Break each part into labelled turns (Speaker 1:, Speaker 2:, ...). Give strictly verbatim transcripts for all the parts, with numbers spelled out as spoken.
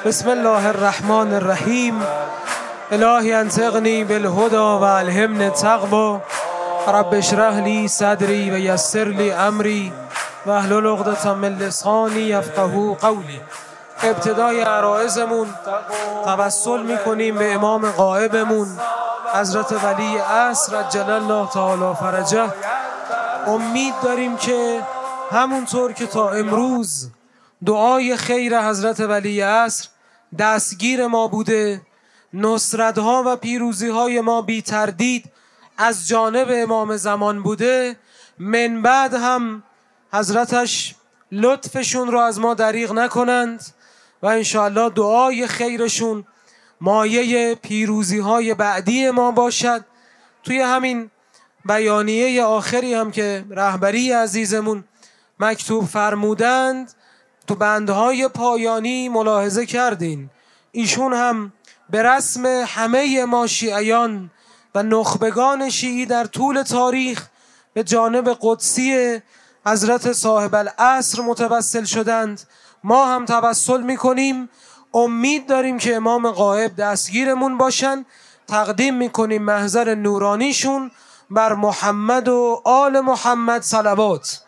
Speaker 1: بسم الله الرحمن الرحیم. الهی انطقنی بالهدى و الهمنی التقوى. رب اشرح لی صدری و یسر لی امری و احلل عقدة من لسانی یفقهوا قولی. ابتدای عرایضمون توسل میکنیم به امام غائبمون حضرت ولی عصر عجل الله تعالی فرجه. امید داریم که همونطور که تا امروز دعای خیر حضرت ولی عصر دستگیر ما بوده، نصرت‌ها و پیروزی‌های ما بی تردید از جانب امام زمان بوده، من بعد هم حضرتش لطفشون رو از ما دریغ نکنند و انشاءالله دعای خیرشون مایه پیروزی‌های بعدی ما باشد. توی همین بیانیه آخری هم که رهبری عزیزمون مکتوب فرمودند، تو بندهای پایانی ملاحظه کردین ایشون هم به رسم همه ما شیعیان و نخبگان شیعی در طول تاریخ به جانب قدسی حضرت صاحب العصر متوسل شدند. ما هم توسل میکنیم، امید داریم که امام غائب دستگیرمون باشن. تقدیم میکنیم محضر نورانیشون بر محمد و آل محمد صلوات.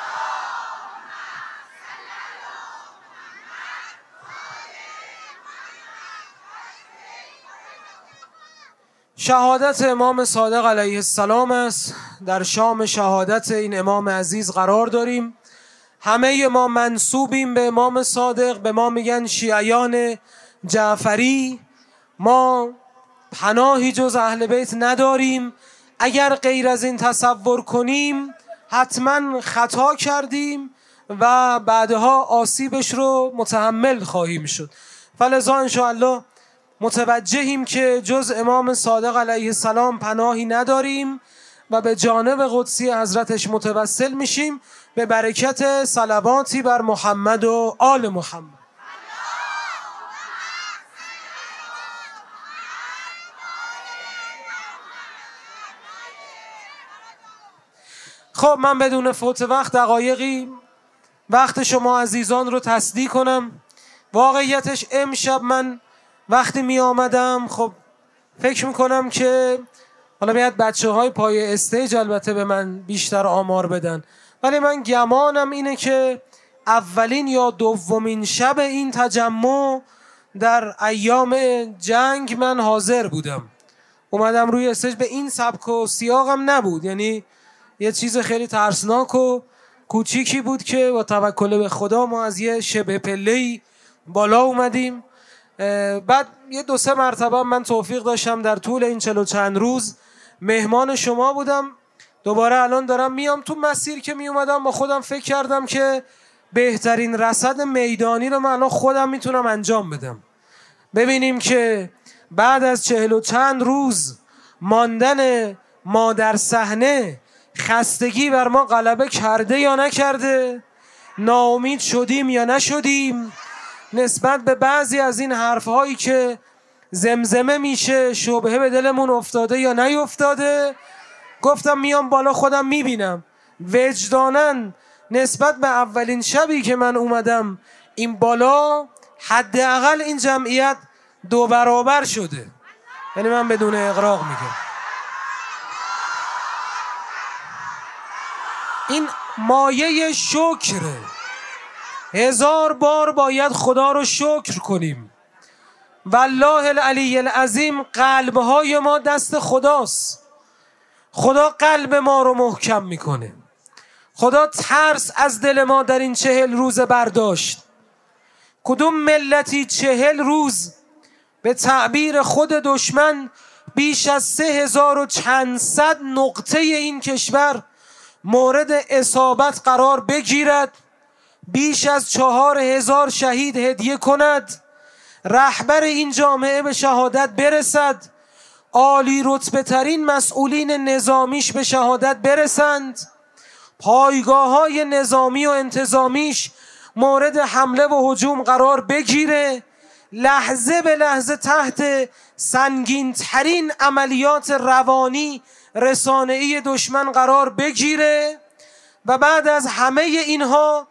Speaker 1: شهادت امام صادق علیه السلام است. در شام شهادت این امام عزیز قرار داریم. همه ما منسوبیم به امام صادق، به ما میگن شیعیان جعفری. ما پناهی جز اهل بیت نداریم. اگر غیر از این تصور کنیم حتما خطا کردیم و بعدها آسیبش رو متحمل خواهیم شد. فلذا انشاءالله متوجهیم که جز امام صادق علیه السلام پناهی نداریم و به جانب قدسی حضرتش متوسل میشیم به برکت صلواتی بر محمد و آل محمد. خب من بدون فوت وقت دقایقی وقت شما عزیزان رو تصدیق کنم. واقعیتش امشب من وقتی می آمدم خب فکر میکنم که حالا باید بچه های پای استیج البته به من بیشتر آمار بدن، ولی من گمانم اینه که اولین یا دومین شب این تجمع در ایام جنگ من حاضر بودم. اومدم روی استیج، به این سبک و سیاقم نبود، یعنی یه چیز خیلی ترسناک و کوچیکی بود که با توکل به خدا ما از یه شبه پله‌ای بالا اومدیم. بعد یه دو سه مرتبه من توفیق داشتم در طول این چلو چند روز مهمان شما بودم. دوباره الان دارم میام. تو مسیر که می اومدم با خودم فکر کردم که بهترین رصد میدانی رو من الان خودم میتونم انجام بدم. ببینیم که بعد از چهل و چند روز ماندن ما در صحنه خستگی بر ما غلبه کرده یا نکرده، ناامید شدیم یا نشدیم، نسبت به بعضی از این حرفهایی که زمزمه میشه شبهه به دلمون افتاده یا نیفتاده. گفتم میام بالا خودم میبینم وجدانن نسبت به اولین شبی که من اومدم این بالا حداقل این جمعیت دو برابر شده. یعنی من بدون اغراق میگم این مایه شکره. هزار بار باید خدا رو شکر کنیم. والله العلی العظیم قلبهای ما دست خداست. خدا قلب ما رو محکم میکنه. خدا ترس از دل ما در این چهل روز برداشت. کدوم ملتی چهل روز به تعبیر خود دشمن بیش از سه هزار و چند صد نقطه این کشور مورد اصابت قرار بگیرد، بیش از چهار هزار شهید هدیه کند، رهبر این جامعه به شهادت برسد، عالی رتبه ترین مسئولین نظامیش به شهادت برسند، پایگاه های نظامی و انتظامیش مورد حمله و هجوم قرار بگیره، لحظه به لحظه تحت سنگین ترین عملیات روانی رسانه‌ای دشمن قرار بگیره و بعد از همه اینها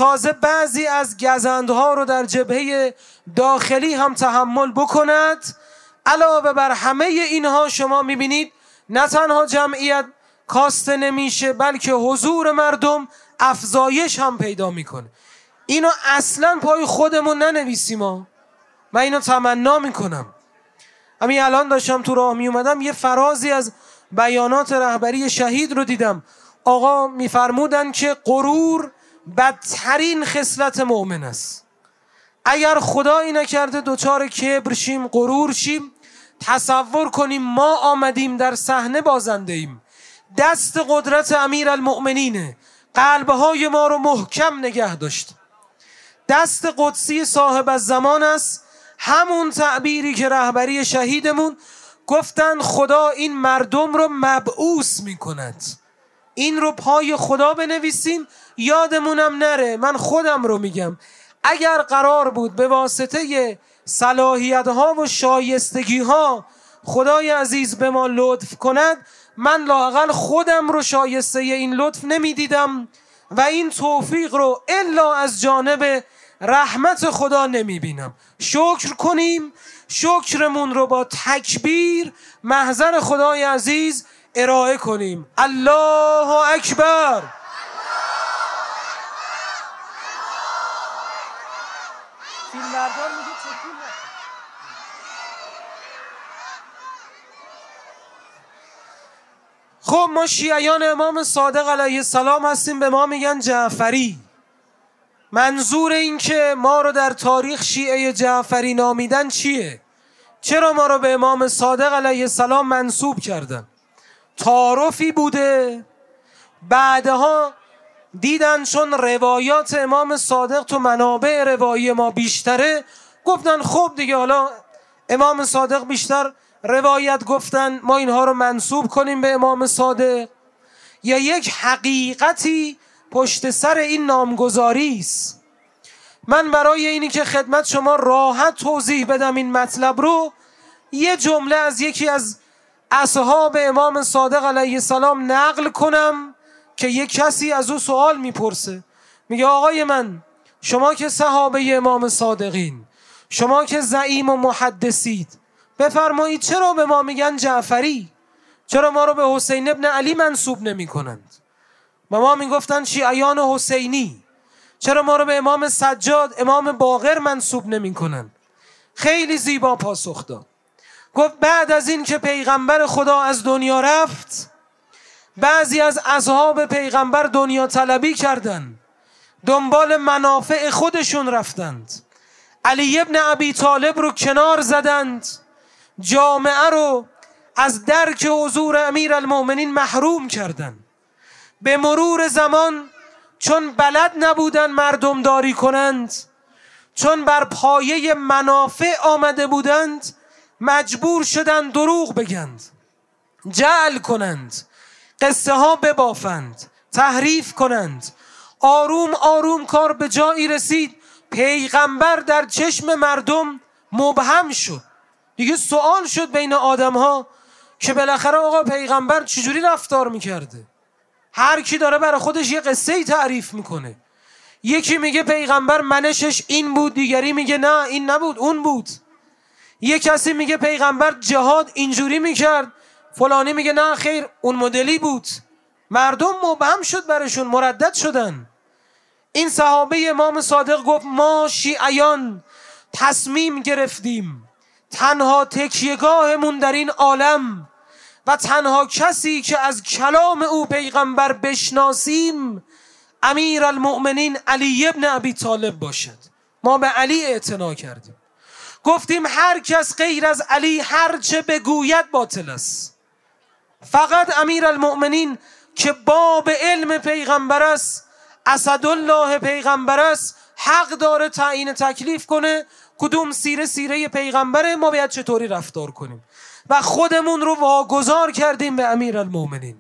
Speaker 1: تازه بعضی از گزندها رو در جبهه داخلی هم تحمل بکند. علاوه بر همه اینها شما میبینید نه تنها جمعیت کاسته نمیشه بلکه حضور مردم افزایش هم پیدا میکنه. اینو اصلا پای خودمون ننویسیم ها. من اینو تمنا میکنم. همین الان داشتم تو راه میومدم یه فرازی از بیانات رهبری شهید رو دیدم. آقا میفرمودن که غرور بدترین خصلت مؤمن است. اگر خدایی نکرده دوچار کبر شیم، غرور شیم، تصور کنیم ما آمدیم در صحنه بازنده ایم، دست قدرت امیرالمؤمنینه، قلبهای ما رو محکم نگه داشت، دست قدسی صاحب الزمان است. همون تعبیری که رهبری شهیدمون گفتن خدا این مردم رو مبعوث میکند. این رو پای خدا بنویسیم یادمونم نره. من خودم رو میگم اگر قرار بود به واسطه صلاحیت ها و شایستگی ها خدای عزیز به ما لطف کند، من لااقل خودم رو شایسته این لطف نمیدیدم و این توفیق رو الا از جانب رحمت خدا نمیبینم. شکر کنیم، شکرمون رو با تکبیر محضر خدای عزیز ارائه کنیم. الله اکبر. فیلمبردار میگه تکون نخور. خب ما شیعیان امام صادق علیه السلام هستیم، به ما میگن جعفری. منظور این که ما رو در تاریخ شیعه جعفری نامیدن چیه؟ چرا ما رو به امام صادق علیه السلام منسوب کردن؟ تعارفی بوده؟ بعدها دیدن چون روایات امام صادق تو منابع روایی ما بیشتره، گفتن خب دیگه حالا امام صادق بیشتر روایت گفتن، ما اینها رو منسوب کنیم به امام صادق. یا یک حقیقتی پشت سر این نامگذاری است. من برای اینی که خدمت شما راحت توضیح بدم این مطلب رو، یه جمله از یکی از اصحاب امام صادق علیه السلام نقل کنم که یک کسی از او سوال میپرسه، میگه آقای من، شما که صحابه امام صادقین، شما که زعیم و محدثید، بفرمایید چرا به ما میگن جعفری؟ چرا ما رو به حسین ابن علی منسوب نمی کنند؟ به ما میگفتن شیعیان حسینی. چرا ما رو به امام سجاد، امام باقر منسوب نمی کنند؟ خیلی زیبا پاسخ داد. گفت بعد از این که پیغمبر خدا از دنیا رفت، بعضی از اصحاب پیغمبر دنیا طلبی کردند، دنبال منافع خودشون رفتند، علی ابن ابی طالب رو کنار زدند، جامعه رو از درک حضور امیرالمؤمنین محروم کردند. به مرور زمان چون بلد نبودن مردم داری کنند، چون بر پایه منافع آمده بودند، مجبور شدند دروغ بگند، جعل کنند، قصه ها ببافند، تحریف کنند. آروم آروم کار به جایی رسید پیغمبر در چشم مردم مبهم شد. دیگه سوال شد بین آدم ها که بالاخره آقا پیغمبر چجوری رفتار میکرده؟ هر کی داره برای خودش یه قصه ای تعریف میکنه. یکی میگه پیغمبر منشش این بود، دیگری میگه نه این نبود اون بود. یک کسی میگه پیغمبر جهاد اینجوری میکرد، فلانی میگه نه خیر اون مدلی بود. مردم مبهم شد برشون، مردد شدن. این صحابه امام صادق گفت ما شیعیان تصمیم گرفتیم تنها تکیهگاهمون در این عالم و تنها کسی که از کلام او پیغمبر بشناسیم امیرالمؤمنین علی ابن ابی طالب باشد. ما به علی اعتنا کردیم. گفتیم هر کس غیر از علی هر چه بگوید باطل است. فقط امیرالمؤمنین که باب علم پیغمبر است، اسدالله پیغمبر است، حق داره تعیین تکلیف کنه کدوم سیره سیره پیغمبره، ما باید چطوری رفتار کنیم و خودمون رو واگذار کردیم به امیرالمؤمنین.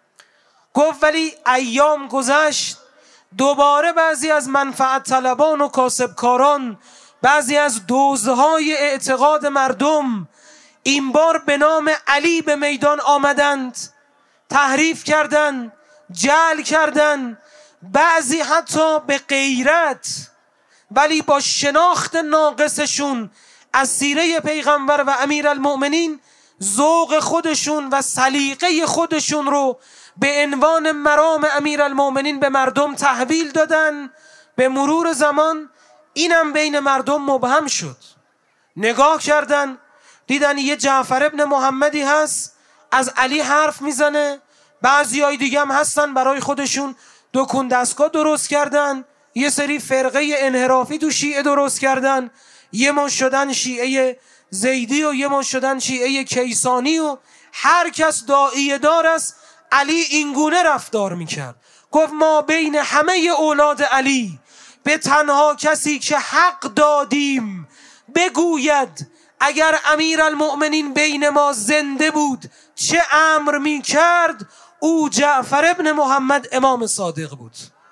Speaker 1: گفت ولی ایام گذشت، دوباره بعضی از منفعت طلبان و کاسبکاران، بعضی از دزدهای اعتقاد مردم این بار به نام علی به میدان آمدند، تحریف کردند، جعل کردند، بعضی حتی به غیرت ولی با شناخت ناقصشون از سیره پیغمبر و امیرالمؤمنین ذوق خودشون و سلیقه خودشون رو به عنوان مرام امیرالمؤمنین به مردم تحویل دادن. به مرور زمان اینم بین مردم مبهم شد. نگاه کردن دیدن یه جعفر ابن محمدی هست از علی حرف میزنه، بعضی های دیگه هم هستن برای خودشون دکون دستگاه درست کردن، یه سری فرقه انحرافی تو شیعه درست کردن، یه من شدن شیعه زیدی و یه من شدن شیعه کیسانی و هر کس داعیه دار است. علی اینگونه رفتار میکرد، گفت ما بین همه اولاد علی به تنها کسی که حق دادیم بگوید اگر امیرالمؤمنین بین ما زنده بود چه امر میکرد، او جعفر ابن محمد امام صادق بود.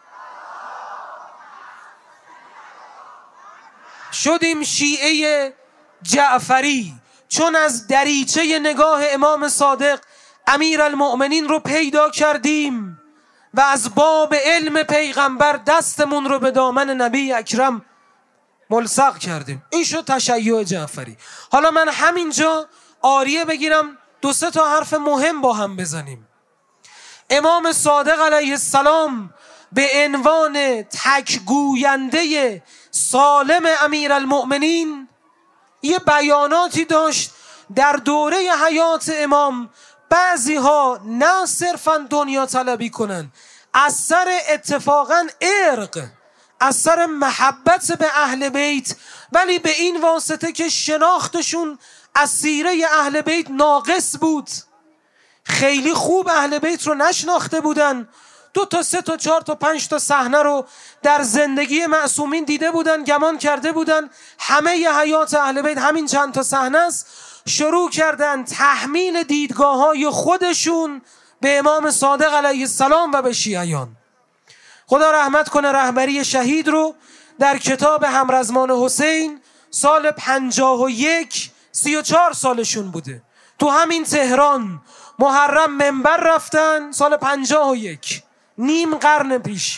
Speaker 1: شدیم شیعه جعفری چون از دریچه نگاه امام صادق امیرالمؤمنین رو پیدا کردیم و از باب علم پیغمبر دستمون رو به دامن نبی اکرم ملصق کردیم. این شد تشیع جعفری. حالا من همینجا آریه بگیرم دو سه تا حرف مهم با هم بزنیم. امام صادق علیه السلام به عنوان تکگوینده سالم امیرالمؤمنین یه بیاناتی داشت در دوره حیات امام. بعضی ها نه صرفا دنیا طلبی کنن، از سر اتفاقا ارق، از سر محبت به اهل بیت، ولی به این واسطه که شناختشون از سیره اهل بیت ناقص بود، خیلی خوب اهل بیت رو نشناخته بودن، دو تا سه تا چهار تا پنج تا صحنه رو در زندگی معصومین دیده بودن، گمان کرده بودن همه ی حیات اهل بیت همین چند تا صحنه است. شروع کردن تحمیل دیدگاه های خودشون به امام صادق علیه السلام و به شیعیان. خدا رحمت کنه رهبری شهید رو در کتاب همرزمان حسین سال پنجاه و یک سی و چهار سالشون بوده، تو همین تهران محرم منبر رفتن سال پنجاه و یک، نیم قرن پیش.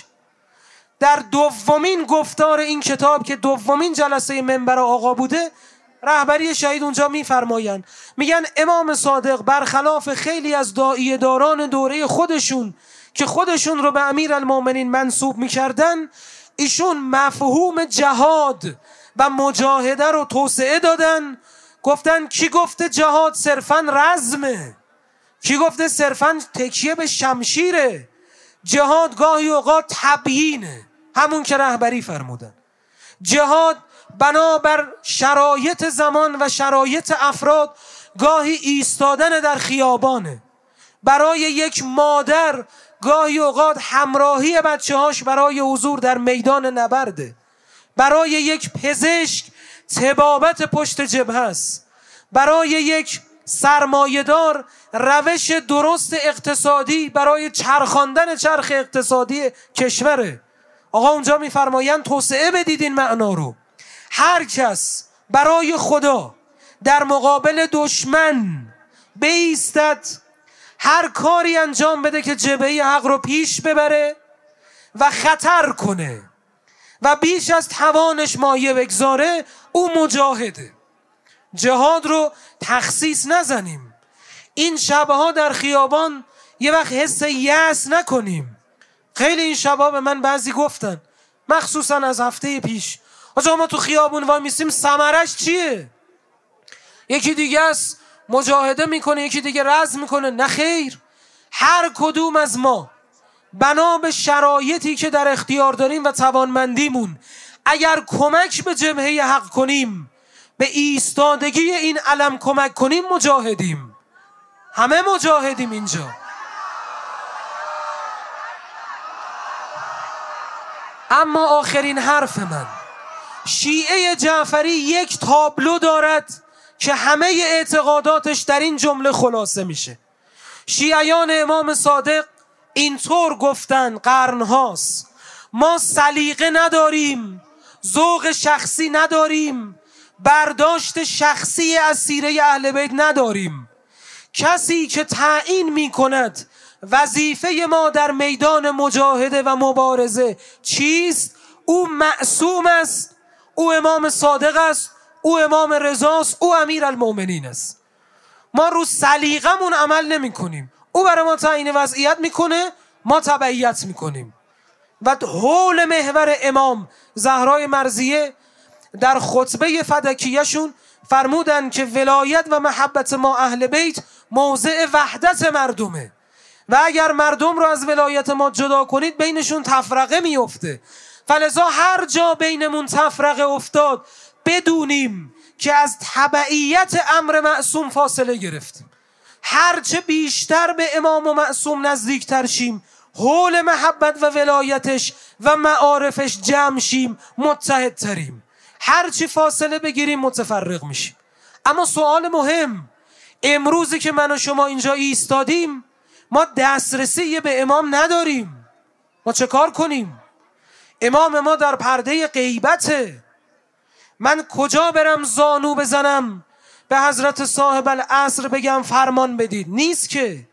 Speaker 1: در دومین گفتار این کتاب که دومین جلسه منبر آقا بوده، رهبری شهید اونجا میفرماین، میگن امام صادق برخلاف خیلی از داعیه داران دوره خودشون که خودشون رو به امیرالمؤمنین منسوب میکردن، ایشون مفهوم جهاد و مجاهده رو توسعه دادن. گفتن کی گفته جهاد صرفاً رزمه، کی گفته صرفاً تکیه به شمشیره، جهاد گاهی اوقات تبیینه، همون که رهبری فرمودن. جهاد بنابر شرایط زمان و شرایط افراد گاهی ایستادن در خیابانه، برای یک مادر گاهی اوقات همراهی بچه هاش برای حضور در میدان نبرده، برای یک پزشک طبابت پشت جبهه است، برای یک سرمایه‌دار روش درست اقتصادی برای چرخاندن چرخ اقتصادی کشوره. آقا اونجا میفرمایند توسعه بدید این معنا رو. هر کس برای خدا در مقابل دشمن بایستد، هر کاری انجام بده که جبهه حق رو پیش ببره و خطر کنه و بیش از توانش مایه بگذاره، او مجاهده. جهاد رو تخصیص نزنیم. این شبها در خیابان یه وقت حس یأس نکنیم. خیلی این شبها به من بعضی گفتن، مخصوصا از هفته پیش، آجا ما تو خیابون وای میسیم ثمرش چیه؟ یکی دیگه است مجاهده میکنه، یکی دیگه رزم میکنه. نه خیر، هر کدوم از ما بنا به شرایطی که در اختیار داریم و توانمندیمون اگر کمک به جبهه حق کنیم، به ایستادگی این علم کمک کنیم، مجاهدیم. همه مجاهدیم اینجا. اما آخرین حرف من، شیعه جعفری یک تابلو دارد که همه اعتقاداتش در این جمله خلاصه میشه. شیعیان امام صادق اینطور گفتن قرنهاست: ما سلیقه نداریم، ذوق شخصی نداریم، برداشت شخصی از سیره اهل بیت نداریم. کسی که تعیین میکند وظیفه ما در میدان مجاهده و مبارزه چیست؟ او معصوم است، او امام صادق است، او امام رضاست، او امیر المؤمنین است. ما رو سلیقمون عمل نمی کنیم. او برای ما تعیین وضعیت میکنه، ما تبعیت میکنیم. و حول محور امام زهرای مرضیه در خطبه فدکیهشون فرمودن که ولایت و محبت ما اهل بیت موضع وحدت مردمه و اگر مردم رو از ولایت ما جدا کنید بینشون تفرقه میفته. فلذا هر جا بینمون تفرقه افتاد بدونیم که از تبعیت امر معصوم فاصله گرفتیم. هرچه بیشتر به امام و معصوم نزدیکتر شیم، حول محبت و ولایتش و معارفش جمع شیم، متحدتریم. هرچی فاصله بگیریم متفرق میشیم. اما سوال مهم، امروزی که من و شما اینجا ایستادیم ما دسترسی به امام نداریم، ما چه کار کنیم؟ امام ما در پرده غیبته. من کجا برم زانو بزنم به حضرت صاحب العصر بگم فرمان بدید؟ نیست که.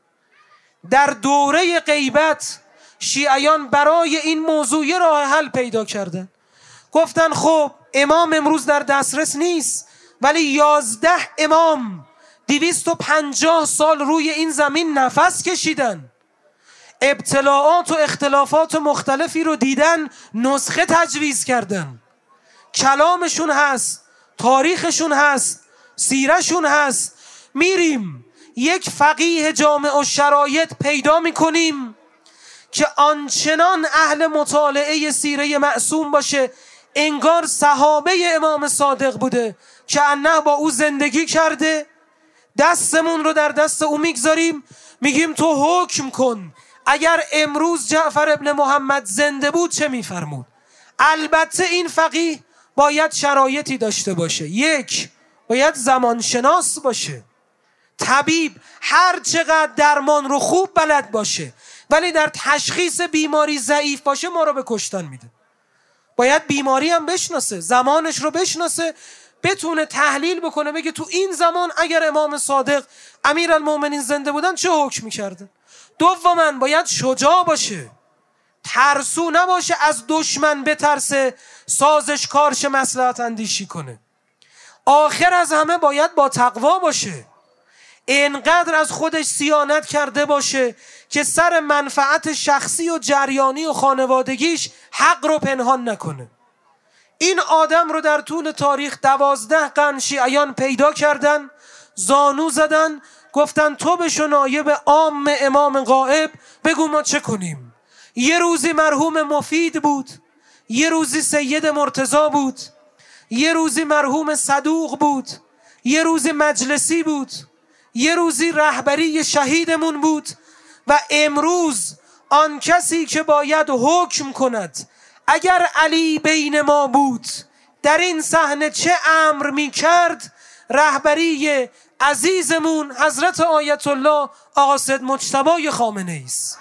Speaker 1: در دوره غیبت شیعیان برای این موضوع یه راه حل پیدا کردن. گفتن خب امام امروز در دسترس نیست، ولی یازده امام دویست و پنجاه سال روی این زمین نفس کشیدن، ابتلاعات و اختلافات مختلفی رو دیدن، نسخه تجویز کردن. کلامشون هست، تاریخشون هست، سیرشون هست. میریم یک فقیه جامع و شرایط پیدا میکنیم که آنچنان اهل مطالعه سیره معصوم باشه انگار صحابه امام صادق بوده که انه با او زندگی کرده. دستمون رو در دست او میگذاریم، میگیم تو حکم کن اگر امروز جعفر ابن محمد زنده بود چه میفرمود. البته این فقیه باید شرایطی داشته باشه. یک، باید زمانشناس باشه، طبیب، هر چقدر درمان رو خوب بلد باشه، ولی در تشخیص بیماری ضعیف باشه ما رو به کشتن میده. باید بیماری هم بشناسه، زمانش رو بشناسه، بتونه تحلیل بکنه، بگه تو این زمان اگر امام صادق امیر المؤمنین زنده بودن چه حکم میکردن. دوما باید شجاع باشه، ترسو نباشه، از دشمن بترسه، سازش کارش مصلحت اندیشی کنه. آخر از همه باید با تقوا باشه، اینقدر از خودش صیانت کرده باشه که سر منفعت شخصی و جریانی و خانوادگیش حق رو پنهان نکنه. این آدم رو در طول تاریخ دوازده قرن شیعیان پیدا کردن، زانو زدن، گفتن تو بشو نایب عام امام غائب، بگو ما چه کنیم. یه روزی مرحوم مفید بود، یه روزی سید مرتضی بود، یه روزی مرحوم صدوق بود، یه روزی مجلسی بود، یه روزی رهبری شهیدمون بود و امروز آن کسی که باید حکم کند اگر علی بین ما بود در این صحنه چه امر می کرد، رهبری عزیزمون حضرت آیت الله آقا سید مجتبی خامنه ای است.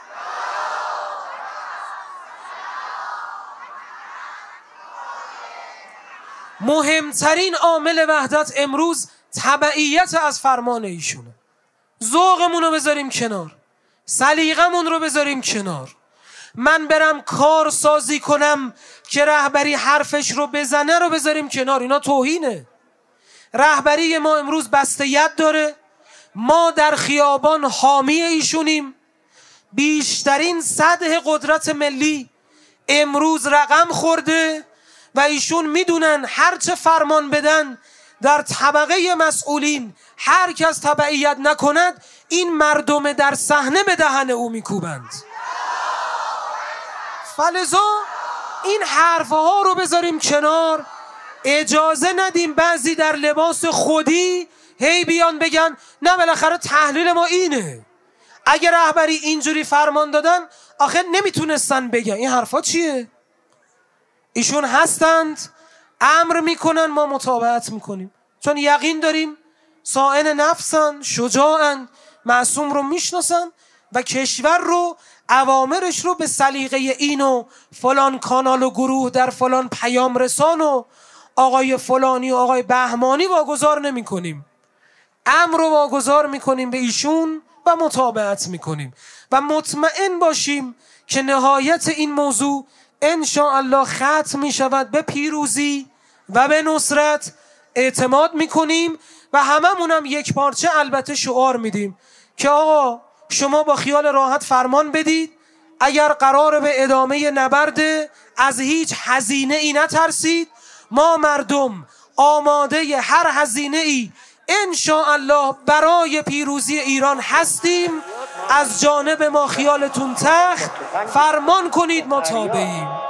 Speaker 1: مهمترین عامل وحدت امروز تبعیت از فرمان ایشونه. ذوقمون رو بذاریم کنار، سلیقمون رو بذاریم کنار. من برم کار سازی کنم که رهبری حرفش رو بزنه رو بذاریم کنار، اینا توهینه. رهبری ما امروز بسته ید داره، ما در خیابان حامی ایشونیم. بیشترین سطح قدرت ملی امروز رقم خورده و ایشون میدونن هر چه فرمان بدن در طبقه مسئولین هر کس تبعیت نکند این مردم در صحنه به دهن او میکوبند. فلذا این حرفها رو بذاریم کنار، اجازه ندیم بعضی در لباس خودی هی بیان بگن نه بالاخره تحلیل ما اینه. اگه رهبری اینجوری فرمان دادن آخه نمیتونستن بگن. این حرفا چیه؟ ایشون هستند، امر میکنن، ما متابعت میکنیم، چون یقین داریم صائن نفسن، شجاعن، معصوم رو میشناسن و کشور رو، اوامرش رو به سلیقه این و فلان کانال و گروه در فلان پیام رسان و آقای فلانی و آقای بهمانی واگذار نمی کنیم. امر رو واگذار میکنیم به ایشون و متابعت میکنیم و مطمئن باشیم که نهایت این موضوع ان شاء الله ختم میشود به پیروزی و به نصرت. اعتماد میکنیم و هممونم یک پارچه البته شعار میدیم که آقا شما با خیال راحت فرمان بدید، اگر قرار به ادامه نبرد از هیچ هزینه ای نترسید، ما مردم آماده هر هزینه ای ان شاء الله برای پیروزی ایران هستیم. از جانب ما خیالتون تخت، فرمان کنید ما تابعیم.